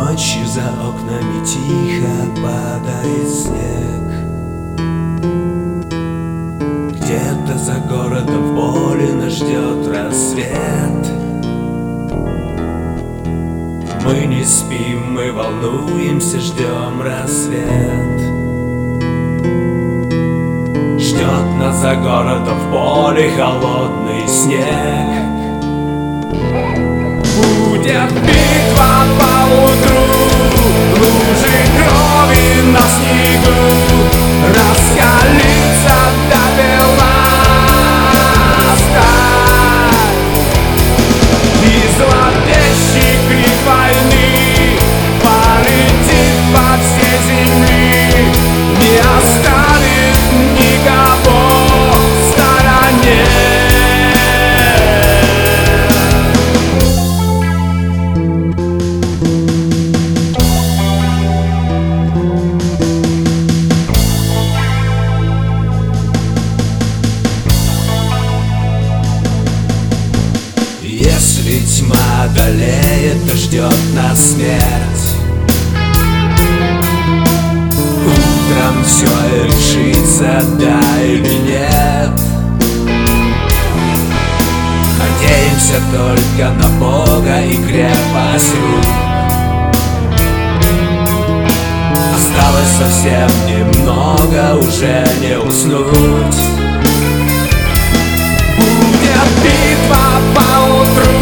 Ночью за окнами тихо падает снег. Где-то за городом в поле нас ждет рассвет. Мы не спим, мы волнуемся, ждем рассвет. Ждет нас за городом в поле холодный снег. Будет битва поутру, лужи крови на снегу, раскалится до бела сталь. И зловещий крик войны полетит по всей земле, не оставит никого в стороне. Если тьма одолеет, то ждет нас смерть. Утром все решится, да или нет. Надеемся только на Бога и крепость рук. Осталось совсем немного, уже не уснуть. Будет битва поутру,